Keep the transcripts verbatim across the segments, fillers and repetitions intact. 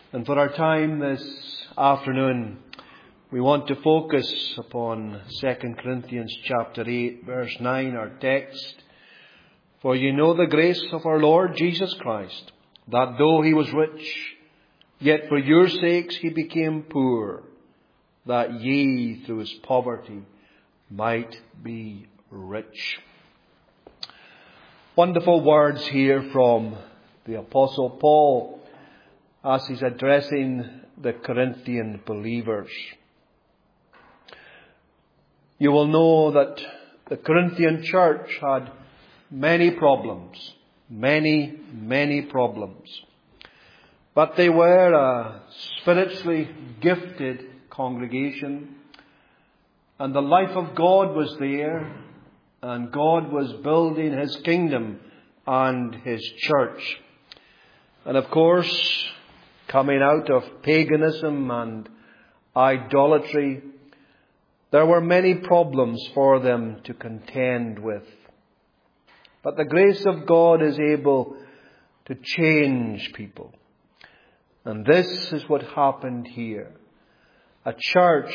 And for our time this afternoon, we want to focus upon Second Corinthians chapter eight, verse nine, our text. For you know the grace of our Lord Jesus Christ, that though he was rich, yet for your sakes he became poor, that ye through his poverty might be rich. Wonderful words here from the Apostle Paul as he's addressing the Corinthian believers. You will know that the Corinthian church had many problems, many, many problems. But they were a spiritually gifted congregation, and the life of God was there, and God was building his kingdom and his church. And of course, coming out of paganism and idolatry, there were many problems for them to contend with. But the grace of God is able to change people. And this is what happened here. A church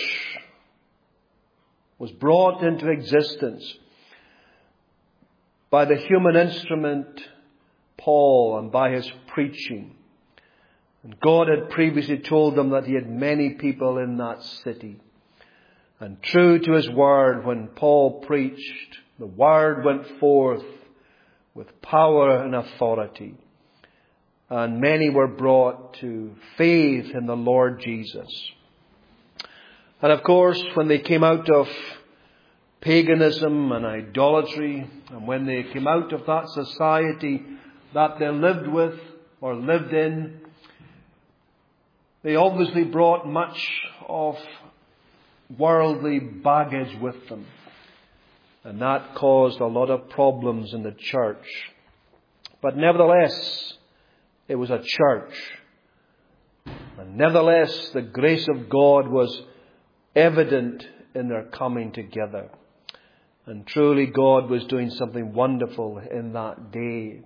was brought into existence by the human instrument Paul and by his preaching. And God had previously told them that he had many people in that city. And true to his word, when Paul preached, the word went forth with power and authority. And many were brought to faith in the Lord Jesus. And of course, when they came out of paganism and idolatry, and when they came out of that society that they lived with or lived in, they obviously brought much of worldly baggage with them. And that caused a lot of problems in the church. But nevertheless, it was a church. And nevertheless, the grace of God was evident in their coming together. And truly God was doing something wonderful in that day.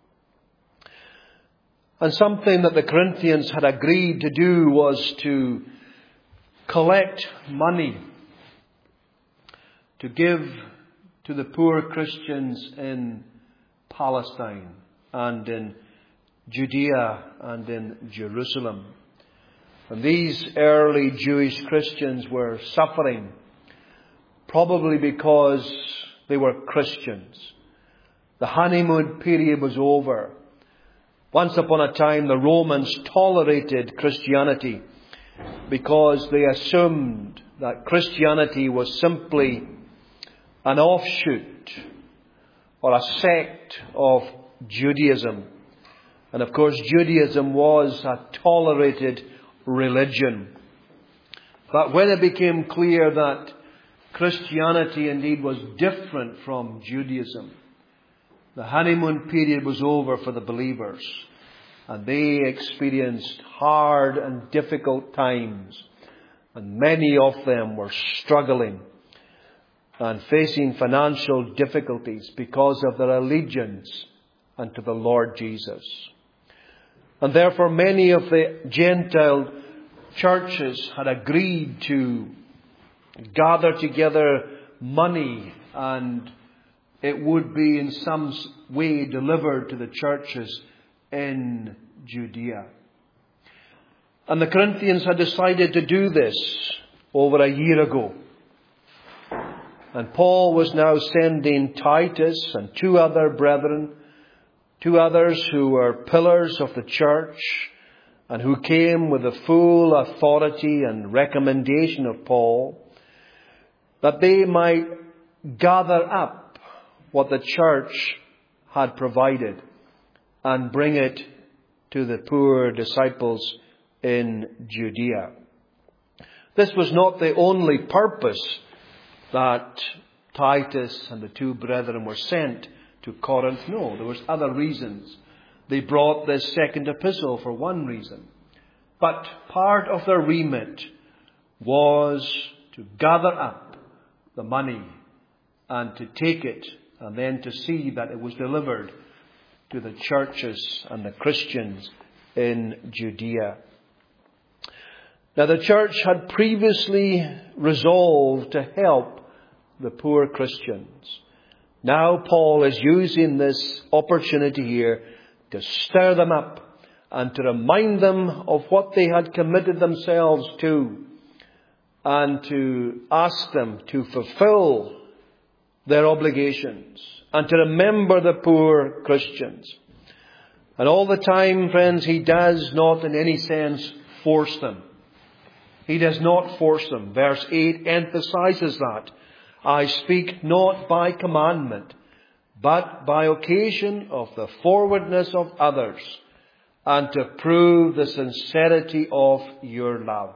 And something that the Corinthians had agreed to do was to collect money to give to the poor Christians in Palestine and in Judea and in Jerusalem. And these early Jewish Christians were suffering, probably because they were Christians. The honeymoon period was over. Once upon a time, the Romans tolerated Christianity because they assumed that Christianity was simply an offshoot or a sect of Judaism. And of course, Judaism was a tolerated religion. But when it became clear that Christianity indeed was different from Judaism, the honeymoon period was over for the believers. And they experienced hard and difficult times. And many of them were struggling and facing financial difficulties because of their allegiance unto the Lord Jesus. And therefore many of the Gentile churches had agreed to gather together money, and it would be in some way delivered to the churches in Judea. And the Corinthians had decided to do this over a year ago. And Paul was now sending Titus and two other brethren, two others who were pillars of the church and who came with the full authority and recommendation of Paul, that they might gather up what the church had provided and bring it to the poor disciples in Judea. This was not the only purpose that Titus and the two brethren were sent to Corinth. No, there was other reasons. They brought this second epistle for one reason. But part of their remit was to gather up the money and to take it and then to see that it was delivered to the churches and the Christians in Judea. Now the church had previously resolved to help the poor Christians. Now Paul is using this opportunity here to stir them up and to remind them of what they had committed themselves to, and to ask them to fulfill their obligations and to remember the poor Christians. And all the time, friends, he does not in any sense force them. He does not force them. Verse eight emphasizes that. I speak not by commandment, but by occasion of the forwardness of others, and to prove the sincerity of your love.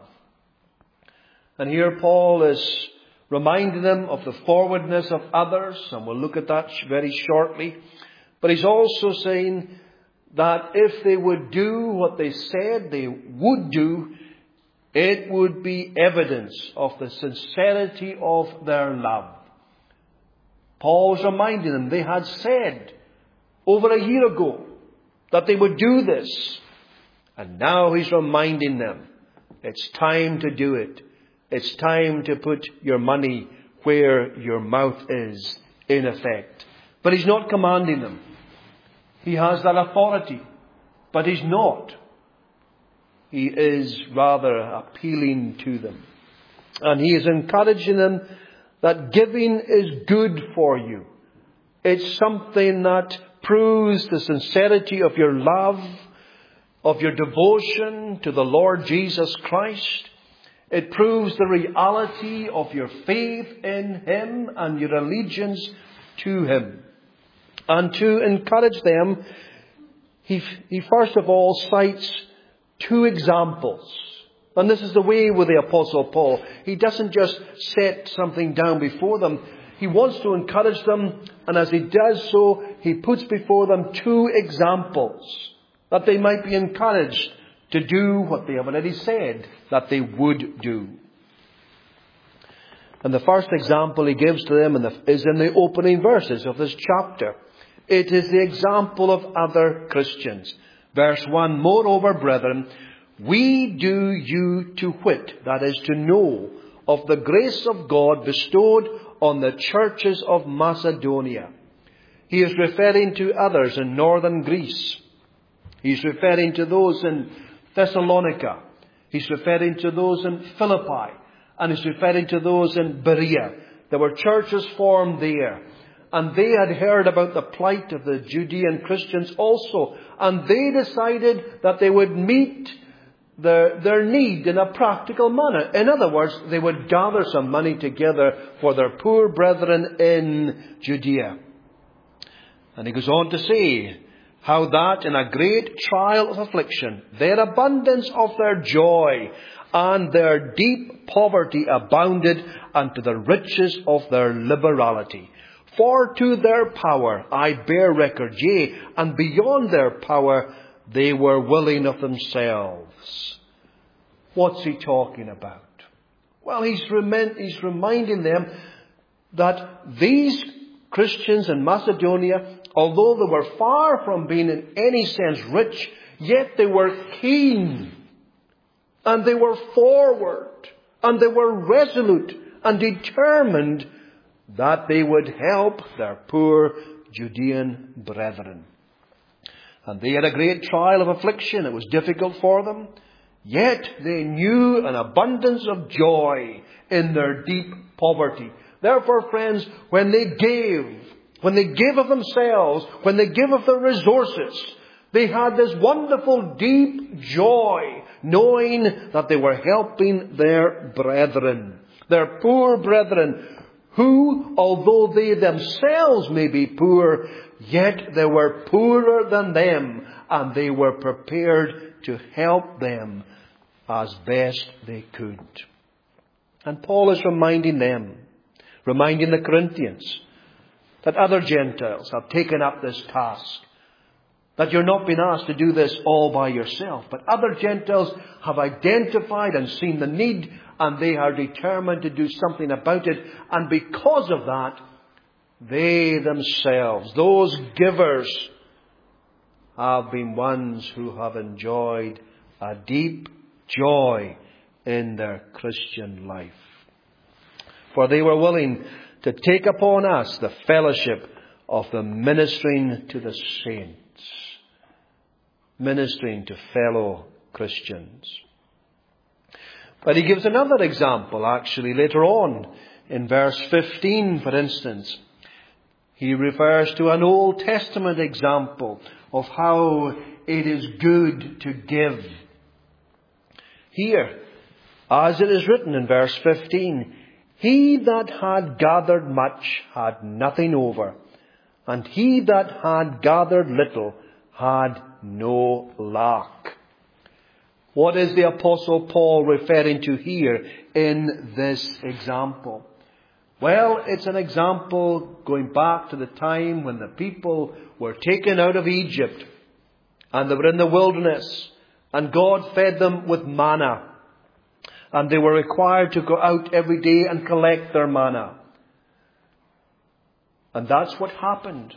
And here Paul is reminding them of the forwardness of others, and we'll look at that very shortly. But he's also saying that if they would do what they said they would do, it would be evidence of the sincerity of their love. Paul's reminding them they had said over a year ago that they would do this. And now he's reminding them it's time to do it. It's time to put your money where your mouth is, in effect. But he's not commanding them. He has that authority, but he's not. He is rather appealing to them. And he is encouraging them that giving is good for you. It's something that proves the sincerity of your love, of your devotion to the Lord Jesus Christ. It proves the reality of your faith in Him and your allegiance to Him. And to encourage them, he, he first of all cites two examples. And this is the way with the Apostle Paul. He doesn't just set something down before them. He wants to encourage them, and as he does so, he puts before them two examples that they might be encouraged to do what they have already said that they would do. And the first example he gives to them in the, is in the opening verses of this chapter. It is the example of other Christians. Verse one, moreover, brethren, we do you to wit, that is to know, of the grace of God bestowed on the churches of Macedonia. He is referring to others in northern Greece. He's referring to those in Thessalonica. He's referring to those in Philippi. And he's referring to those in Berea. There were churches formed there. And they had heard about the plight of the Judean Christians also. And they decided that they would meet their, their need in a practical manner. In other words, they would gather some money together for their poor brethren in Judea. And he goes on to say how that in a great trial of affliction, their abundance of their joy and their deep poverty abounded unto the riches of their liberality. For to their power I bear record, yea, and beyond their power they were willing of themselves. What's he talking about? Well, he's, rem- he's reminding them that these Christians in Macedonia, although they were far from being in any sense rich, yet they were keen, and they were forward, and they were resolute and determined that they would help their poor Judean brethren. And they had a great trial of affliction. It was difficult for them. Yet they knew an abundance of joy in their deep poverty. Therefore, friends, when they gave, when they give of themselves, when they give of their resources, they had this wonderful deep joy, knowing that they were helping their brethren, their poor brethren, who, although they themselves may be poor, yet they were poorer than them, and they were prepared to help them as best they could. And Paul is reminding them, reminding the Corinthians, that other Gentiles have taken up this task. That you're not being asked to do this all by yourself. But other Gentiles have identified and seen the need, and they are determined to do something about it. And because of that, they themselves, those givers, have been ones who have enjoyed a deep joy in their Christian life. For they were willing to take upon us the fellowship of the ministering to the saints, ministering to fellow Christians. But he gives another example, actually, later on, in verse fifteen, for instance. He refers to an Old Testament example of how it is good to give. Here, as it is written in verse fifteen, he that had gathered much had nothing over, and he that had gathered little had no lack. What is the Apostle Paul referring to here in this example? Well, it's an example going back to the time when the people were taken out of Egypt and they were in the wilderness and God fed them with manna. And they were required to go out every day and collect their manna. And that's what happened.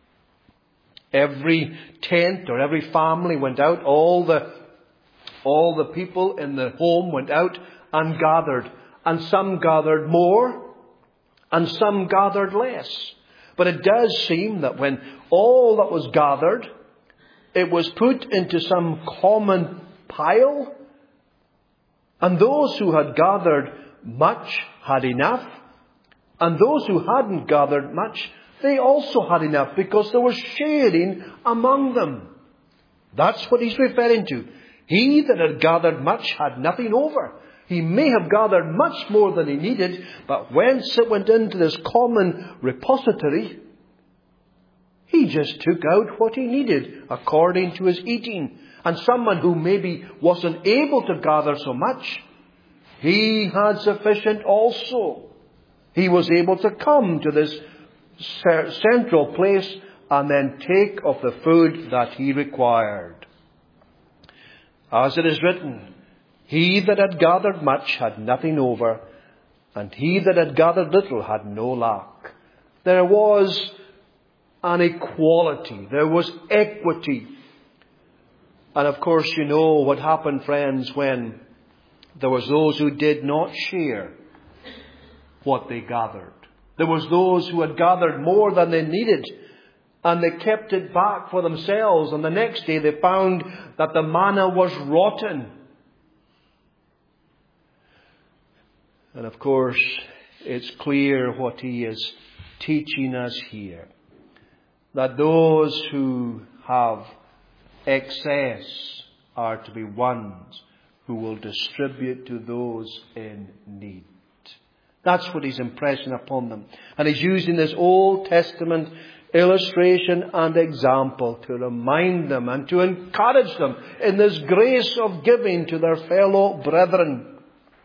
Every tent or every family went out. All the, all the people in the home went out and gathered. And some gathered more and some gathered less. But it does seem that when all that was gathered, it was put into some common pile. And those who had gathered much had enough. And those who hadn't gathered much, they also had enough, because there was sharing among them. That's what he's referring to. He that had gathered much had nothing over. He may have gathered much more than he needed, but once it went into this common repository, he just took out what he needed according to his eating. And someone who maybe wasn't able to gather so much, he had sufficient also. He was able to come to this central place and then take of the food that he required. As it is written, he that had gathered much had nothing over, and he that had gathered little had no lack. There was an equality. There was equity. And of course, you know what happened, friends, when there was those who did not share what they gathered. There was those who had gathered more than they needed, and they kept it back for themselves. And the next day they found that the manna was rotten. And of course, it's clear what he is teaching us here. That those who have excess are to be ones who will distribute to those in need. That's what he's impressing upon them. And he's using this Old Testament illustration and example to remind them and to encourage them in this grace of giving to their fellow brethren.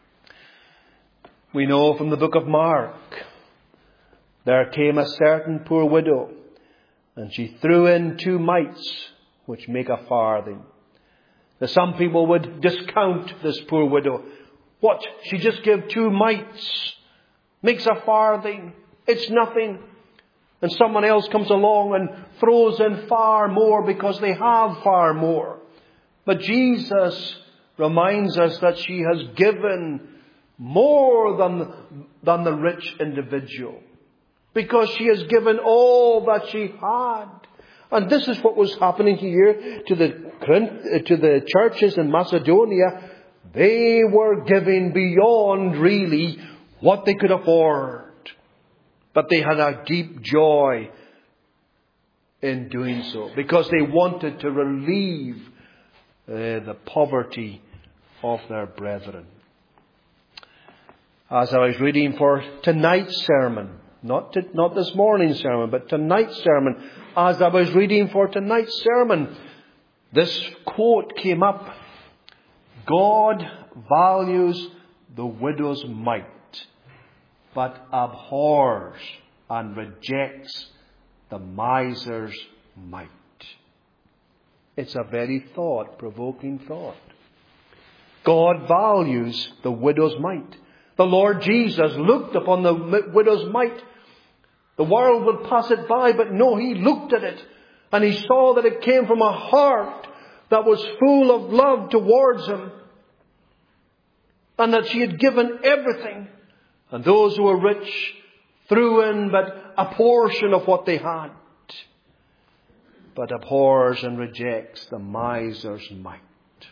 We know from the book of Mark, there came a certain poor widow, and she threw in two mites, which make a farthing. Now, some people would discount this poor widow. What? She just gave two mites. Makes a farthing. It's nothing. And someone else comes along and throws in far more because they have far more. But Jesus reminds us that she has given more than, than the rich individual, because she has given all that she had. And this is what was happening here to the, to the churches in Macedonia. They were giving beyond really what they could afford. But they had a deep joy in doing so, because they wanted to relieve uh, the poverty of their brethren. As I was reading for tonight's sermon, not to, not this morning's sermon, but tonight's sermon, as I was reading for tonight's sermon, this quote came up. God values the widow's mite, but abhors and rejects the miser's mite. It's a very thought-provoking thought. God values the widow's mite. The Lord Jesus looked upon the widow's mite. The world would pass it by, but no, he looked at it and he saw that it came from a heart that was full of love towards him. and that she had given everything. And those who were rich threw in but a portion of what they had, but abhors and rejects the miser's mite.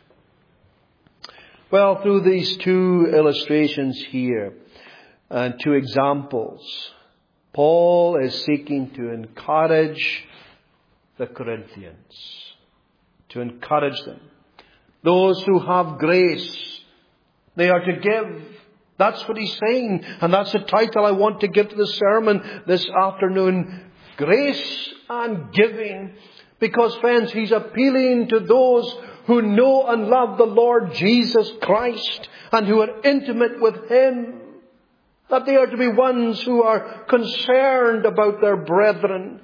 Well, through these two illustrations here, and two examples, Paul is seeking to encourage the Corinthians, to encourage them. Those who have grace, they are to give. That's what he's saying. And that's the title I want to give to the sermon this afternoon. Grace and giving. Because, friends, he's appealing to those who know and love the Lord Jesus Christ and who are intimate with Him. That they are to be ones who are concerned about their brethren.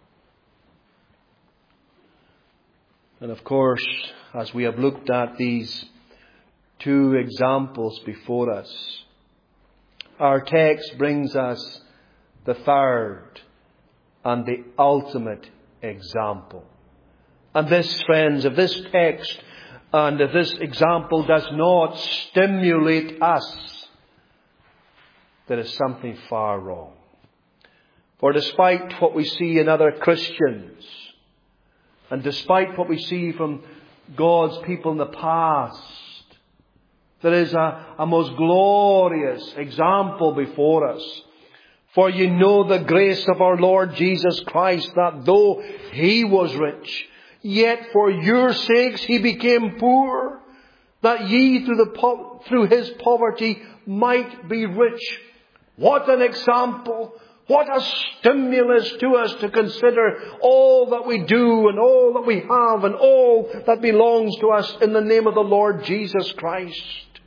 And of course, as we have looked at these two examples before us, our text brings us the third and the ultimate example. And this, friends, if this text and if this example does not stimulate us, there is something far wrong. For despite what we see in other Christians, and despite what we see from God's people in the past, there is a, a most glorious example before us. For you know the grace of our Lord Jesus Christ, that though He was rich, yet for your sakes He became poor, that ye through, the po- through His poverty might be rich. What an example! What a stimulus to us to consider all that we do and all that we have and all that belongs to us in the name of the Lord Jesus Christ.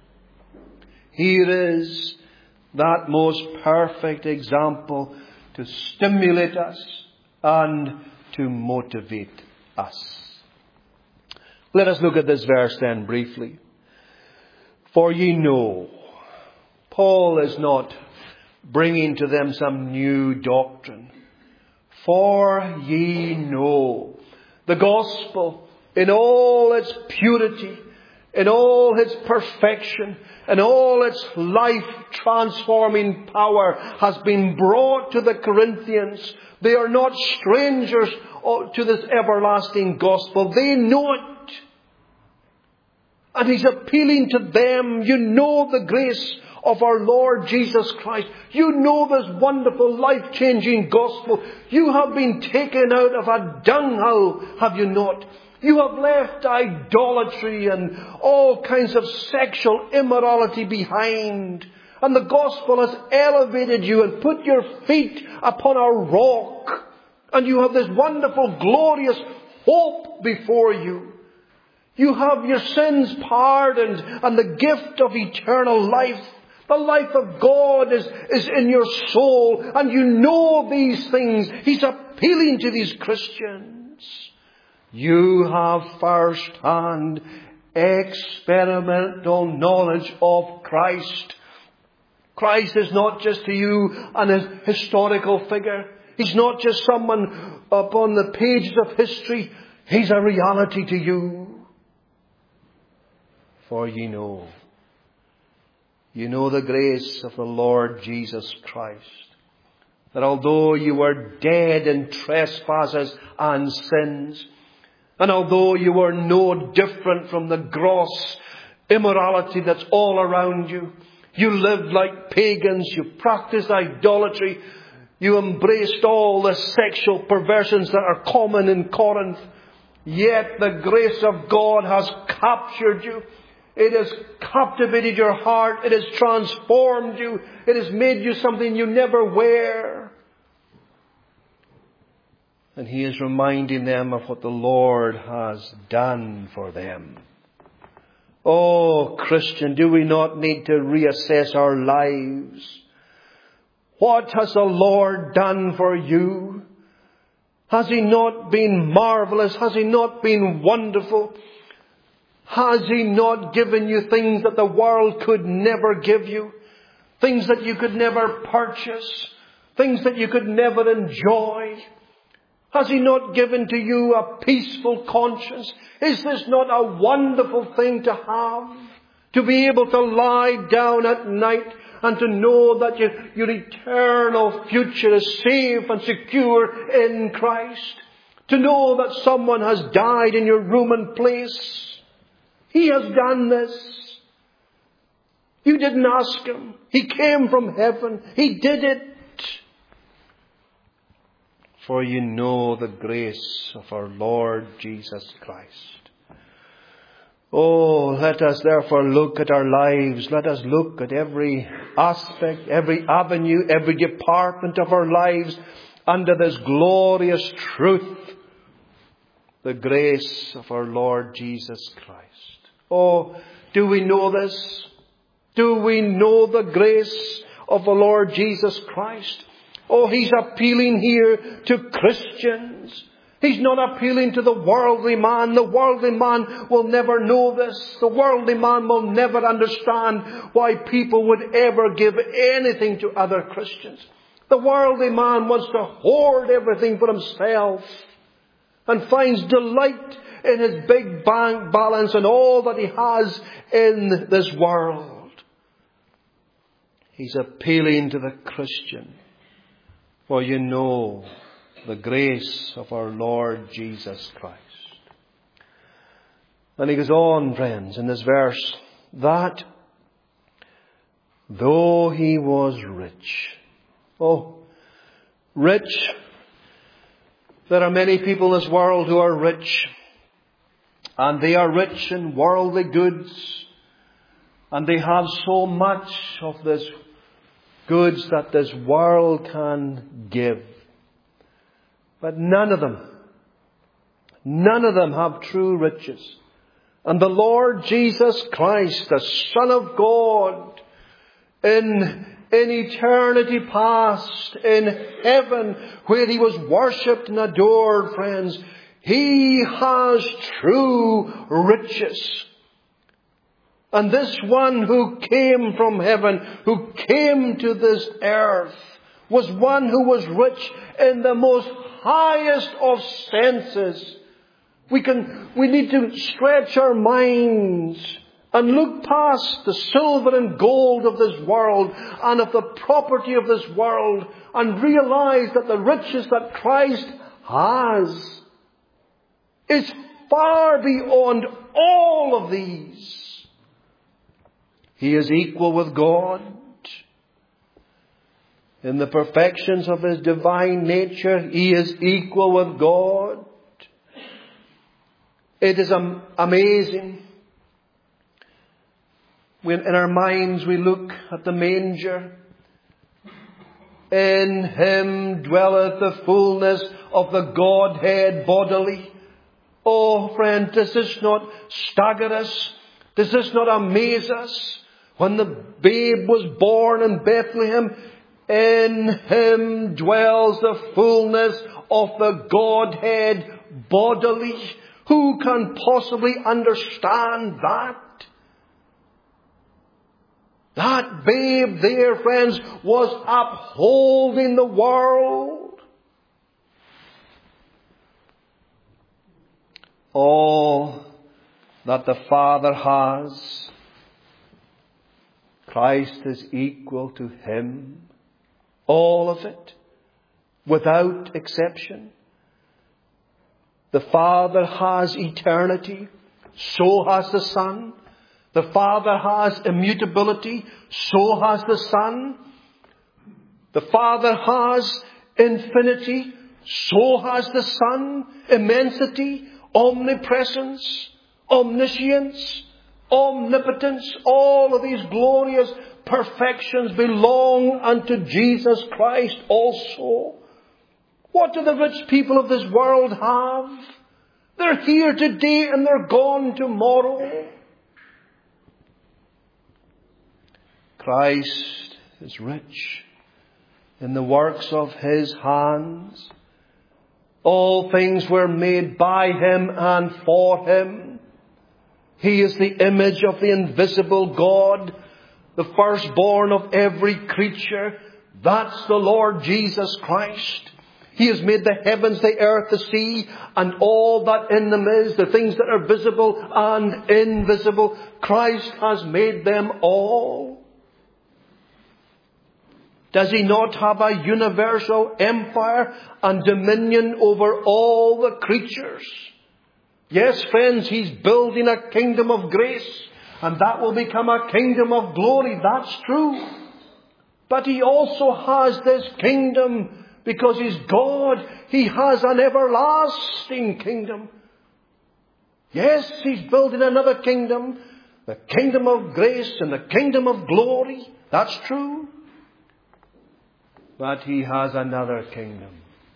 Here is that most perfect example to stimulate us and to motivate us. Let us look at this verse then briefly. For ye know, Paul is not bringing to them some new doctrine. For ye know the gospel in all its purity, in all its perfection, in all its life-transforming power has been brought to the Corinthians. They are not strangers to this everlasting gospel. They know it. And he's appealing to them. You know the grace of our Lord Jesus Christ. You know this wonderful life-changing gospel. You have been taken out of a dunghill, have you not? You have left idolatry and all kinds of sexual immorality behind. And the gospel has elevated you and put your feet upon a rock. And you have this wonderful, glorious hope before you. You have your sins pardoned and the gift of eternal life. The life of God is, is in your soul. And you know these things. He's appealing to these Christians. You have first-hand experimental knowledge of Christ. Christ is not just to you an historical figure. He's not just someone upon the pages of history. He's a reality to you. For ye know, you know the grace of the Lord Jesus Christ, that although you were dead in trespasses and sins, and although you were no different from the gross immorality that's all around you, you lived like pagans, you practiced idolatry, you embraced all the sexual perversions that are common in Corinth, yet the grace of God has captured you. It has captivated your heart. It has transformed you. It has made you something you never were. And he is reminding them of what the Lord has done for them. Oh, Christian, do we not need to reassess our lives? What has the Lord done for you? Has He not been marvelous? Has He not been wonderful? Has He not given you things that the world could never give you? Things that you could never purchase? Things that you could never enjoy? Has He not given to you a peaceful conscience? Is this not a wonderful thing to have? To be able to lie down at night and to know that your, your eternal future is safe and secure in Christ. To know that someone has died in your room and place. He has done this. You didn't ask him. He came from heaven. He did it. For you know the grace of our Lord Jesus Christ. Oh, let us therefore look at our lives. Let us look at every aspect, every avenue, every department of our lives under this glorious truth. The grace of our Lord Jesus Christ. Oh, do we know this? Do we know the grace of the Lord Jesus Christ? Oh, he's appealing here to Christians. He's not appealing to the worldly man. The worldly man will never know this. The worldly man will never understand why people would ever give anything to other Christians. The worldly man wants to hoard everything for himself and finds delight in his big bank balance and all that he has in this world. He's appealing to the Christian. For you know the grace of our Lord Jesus Christ. And he goes on, friends, in this verse, that though he was rich. Oh, rich. There are many people in this world who are rich. And they are rich in worldly goods. And they have so much of this goods that this world can give. But none of them, none of them have true riches. And the Lord Jesus Christ, the Son of God, in, in eternity past, in heaven, where he was worshipped and adored, friends, he has true riches. And this one who came from heaven, who came to this earth, was one who was rich in the most highest of senses. We can, we need to stretch our minds and look past the silver and gold of this world and of the property of this world and realize that the riches that Christ has is far beyond all of these. He is equal with God. In the perfections of his divine nature, he is equal with God. It is amazing. When in our minds we look at the manger. In him dwelleth the fullness of the Godhead bodily. Oh, friend, does this not stagger us? Does this not amaze us? When the babe was born in Bethlehem, in him dwells the fullness of the Godhead bodily. Who can possibly understand that? That babe there, friends, was upholding the world. All that the Father has, Christ is equal to him. All of it, without exception. The Father has eternity, so has the Son. The Father has immutability, so has the Son. The Father has infinity, so has the Son. Immensity, omnipresence, omniscience, omnipotence, all of these glorious perfections belong unto Jesus Christ also. What do the rich people of this world have? They're here today and they're gone tomorrow. Christ is rich in the works of his hands. All things were made by him and for him. He is the image of the invisible God, the firstborn of every creature. That's the Lord Jesus Christ. He has made the heavens, the earth, the sea, and all that in them is, the things that are visible and invisible. Christ has made them all. Does He not have a universal empire and dominion over all the creatures? Yes, friends, He's building a kingdom of grace, and that will become a kingdom of glory. That's true. But He also has this kingdom because He's God. He has an everlasting kingdom. Yes, He's building another kingdom, the kingdom of grace and the kingdom of glory. That's true. But He has another kingdom.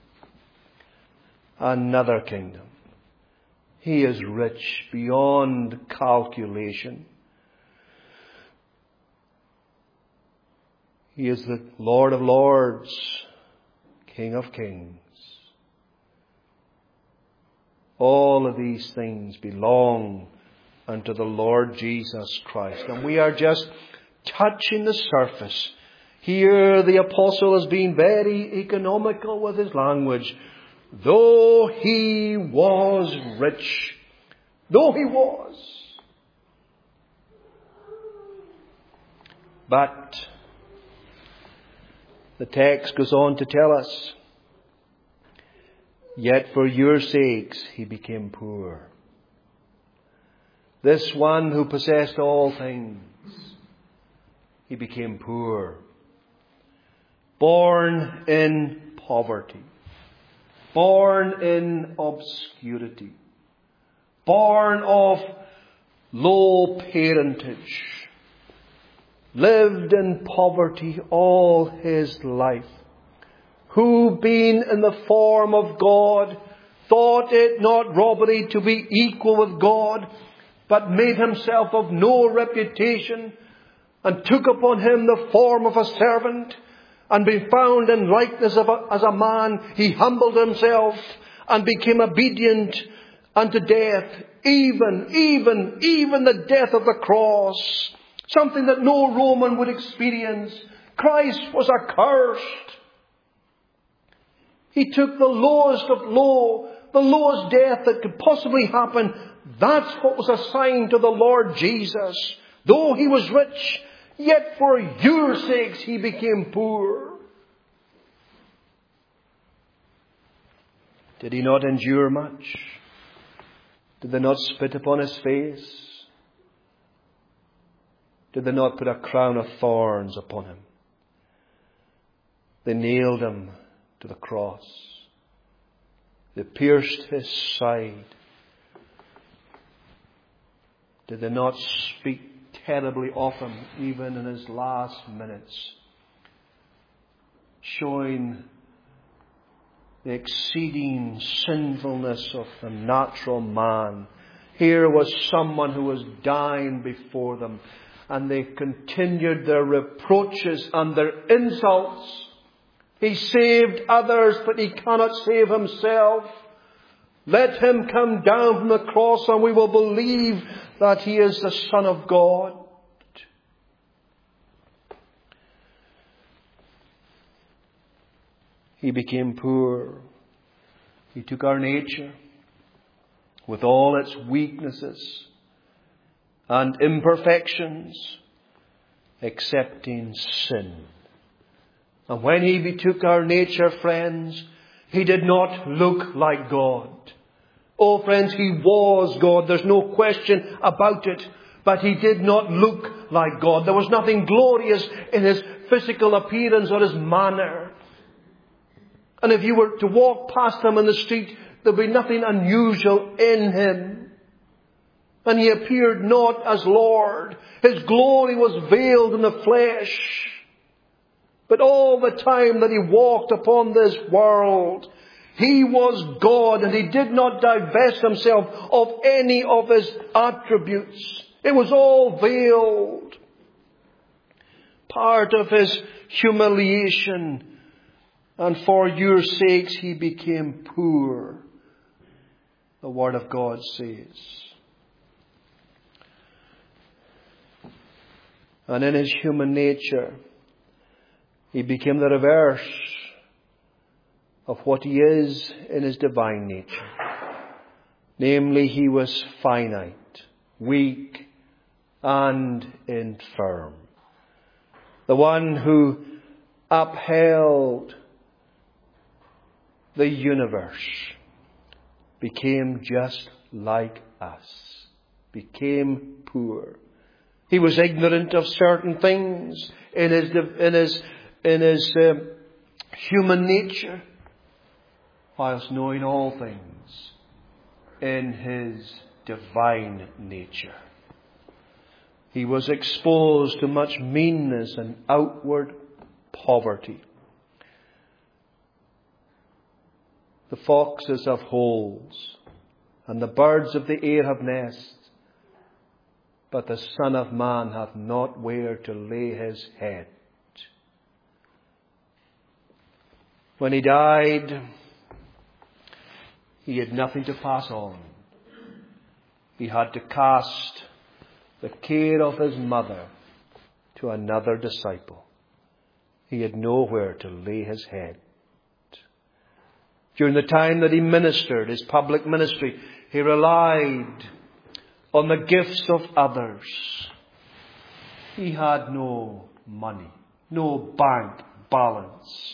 Another kingdom. He is rich beyond calculation. He is the Lord of Lords, King of Kings. All of these things belong unto the Lord Jesus Christ. And we are just touching the surface. Here the apostle is being very economical with his language. Though He was rich, though He was. But the text goes on to tell us, yet for your sakes He became poor. This one who possessed all things, He became poor. Born in poverty. Born in obscurity. Born of low parentage. Lived in poverty all His life. Who, being in the form of God, thought it not robbery to be equal with God, but made Himself of no reputation, and took upon Him the form of a servant, and being found in likeness of a, as a man, He humbled Himself and became obedient unto death, even, even, even the death of the cross. Something that no Roman would experience. Christ was accursed. He took the lowest of low, the lowest death that could possibly happen. That's what was assigned to the Lord Jesus. Though He was rich, yet for your sakes He became poor. Did He not endure much? Did they not spit upon His face? Did they not put a crown of thorns upon Him? They nailed Him to the cross. They pierced His side. Did they not speak terribly of Him even in His last minutes? Showing the exceeding sinfulness of the natural man. Here was someone who was dying before them. And they continued their reproaches and their insults. He saved others, but He cannot save Himself. Let Him come down from the cross and we will believe that He is the Son of God. He became poor. He took our nature with all its weaknesses and imperfections, excepting sin. And when He betook our nature, friends, He did not look like God. Oh, friends, He was God. There's no question about it. But He did not look like God. There was nothing glorious in His physical appearance or His manner. And if you were to walk past Him in the street, there'd be nothing unusual in Him. And He appeared not as Lord. His glory was veiled in the flesh. But all the time that He walked upon this world, He was God, and He did not divest Himself of any of His attributes. It was all veiled. Part of His humiliation. And for your sakes He became poor, the Word of God says. And in His human nature, He became the reverse of what he is in his divine nature. Namely, he was finite, weak, and infirm. The one who upheld the universe became just like us, became poor. He was ignorant of certain things in his in his in his uh, human nature, whilst knowing all things in his divine nature. He was exposed to much meanness and outward poverty. The foxes have holes, and the birds of the air have nests, but the Son of Man hath not where to lay his head. When he died, he had nothing to pass on. He had to cast the care of his mother to another disciple. He had nowhere to lay his head. During the time that he ministered, his public ministry, he relied on the gifts of others. He had no money, no bank balance.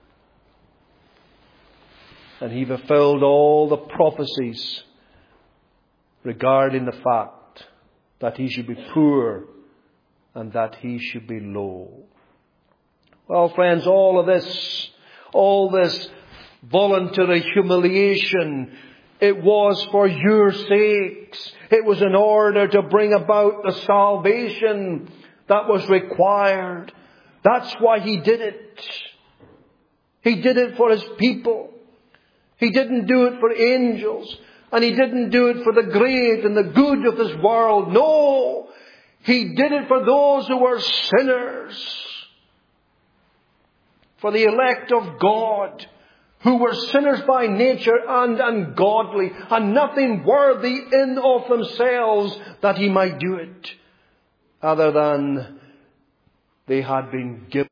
And he fulfilled all the prophecies regarding the fact that he should be poor and that he should be low. Well, friends, all of this, all this voluntary humiliation, it was for your sakes. It was in order to bring about the salvation that was required. That's why he did it. He did it for his people. He didn't do it for angels. And he didn't do it for the great and the good of this world. No! He did it for those who were sinners. For the elect of God, who were sinners by nature and ungodly, and nothing worthy in of themselves that he might do it, other than they had been given